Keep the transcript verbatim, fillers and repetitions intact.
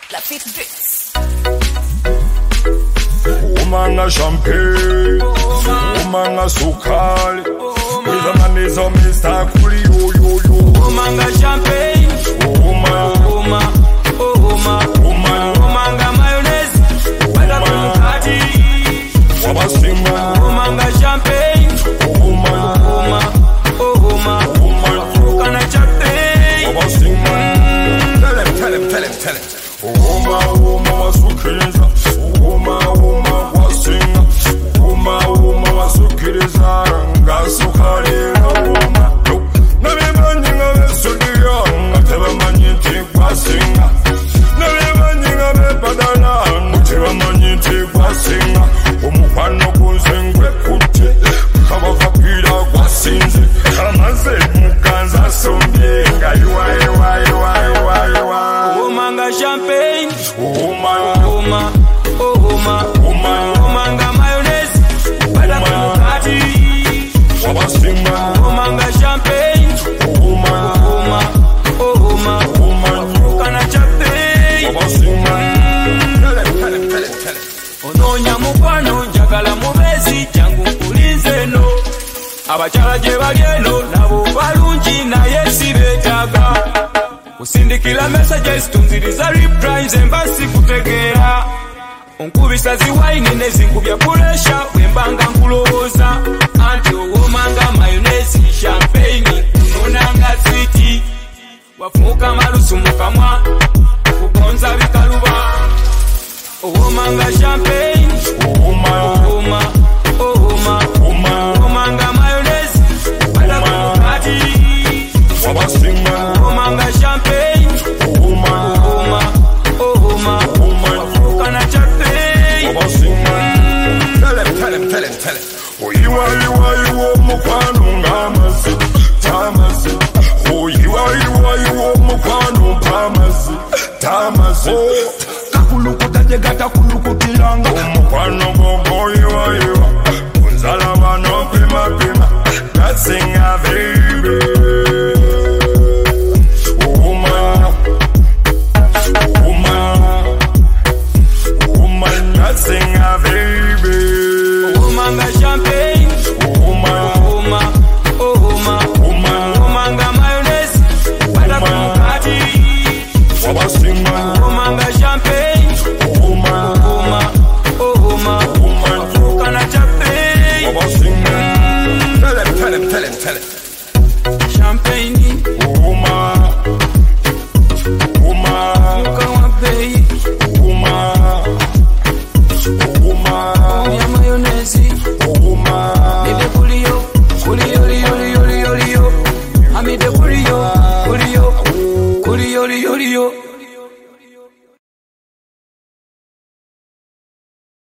Lafitte Beats. Umanga champagne, umanga sukali, with a man is a Mister Kuli, yo yo yo. Umanga champagne, Uma, uma, uma, uma, umanga mayonnaise, wala kumkati. Wabasinga, Umanga champagne, uma, uma, uma, uma, ukana champagne. Wabasinga. Tell him, tell him, tell him, tell him. Uma, uma wasukiriza, uma, uma wasinga, uma, uma wasukiriza, ngasukalira uma. Nabimanyi nga besudiya, nga tebamanyi nti gwasinga. Nabimanyi nga bepadala, nga tebamanyi nti gwasinga. Omukwano gunze ngwekutte, kabakapira gwasinze. Amaze muganza asombye, nga yiwa yiwa yiwa yiwa yiwa. Umanga champagne, Uma, uma, uma, uma, umanga mayonnaise, wala kumkati. wabasinga, Umanga champagne, uma, uma, uma, uma, ukana champagne. wabasinga. Tell him, tell him, tell him, tell him. Ononya mukwano njagala mubezi jangu nkulinze no. Abakyala gye bali eno nabo balungi naye si beetaaga. Kusindikira messages tunziriza replies enva sikutegeera. Onkubisa ziwayini ne zinkubya puresha bwe mbanga nkulowooza. Anti owomanga mayonnaise champagne kunonanga switi. Wafuuka malusu mu kamwa kugonza bikaluba. Owomanga champagne, Uma, uma, uma, uma, umanga mayonnaise, wala kumkati. wabasinga, Umanga champagne, uma, uma, uma, uma, ukana champagne. wabasinga. Tell him, tell him, tell him, tell him. Oyiwa yiwa yiwa omukwano ng'amazzi, tamazzi. Oyiwa yiwa yiwa omukwano mpamazzi, tamazzi. Kakulukuta gye gatakulukutiranga. Omukwano gwo yiwa yiwa, kunzala bano mpima pima, gasinga baby. Uma, uma, uma, gasinga baby. Umanga champagne, Uma, uma, uma, uma, umanga mayonnaise, wala kumkati. wabasinga, Umanga champagne, uma, uma, uma, uma, ukana champagne. wabasinga. Tell him, tell him, tell him, tell him. Champagne, Uma, uma, ukawa bei, uma, uma, ya mayonnaise. uma, Mide kuliyo, kuliyo, liyo, liyo, liyo, liyo. Amide kuliyo, kuliyo, kuliyo, liyo, liyo.